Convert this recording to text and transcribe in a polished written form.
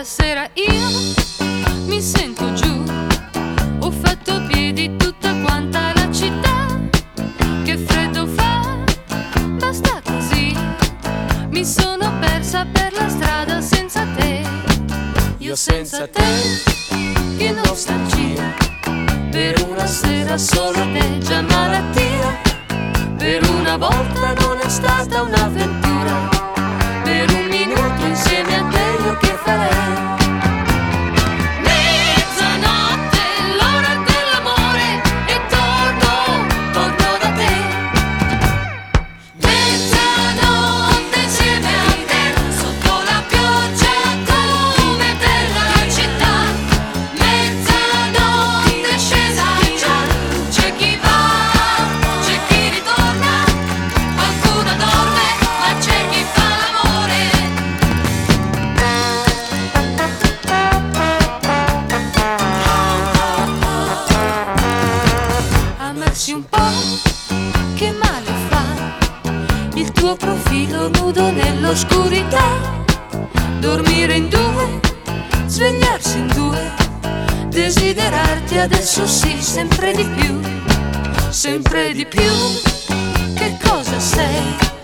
sera io mi sento giù, ho fatto piedi tutta quanta la città. Che freddo fa, basta così, mi sono persa per la strada senza te. Io senza te, che nostalgia, per una sera solo te, già malattia. Per una volta non è stata un'avventura, per un minuto insieme a te io che farei? Mezzanotte, l'ora dell'amore, e torno da te. Mezzanotte insieme a te, sotto la pioggia come della città. Mezzanotte scesa già, c'è chi va, c'è chi ritorna, qualcuno dorme, ma c'è chi fa l'amore. Amarsi un po', che male fa, il tuo profilo nudo nell'oscurità. Dormire in due, svegliarsi in due, desiderarti adesso sì, sempre di più, sempre di più. Che cosa sei?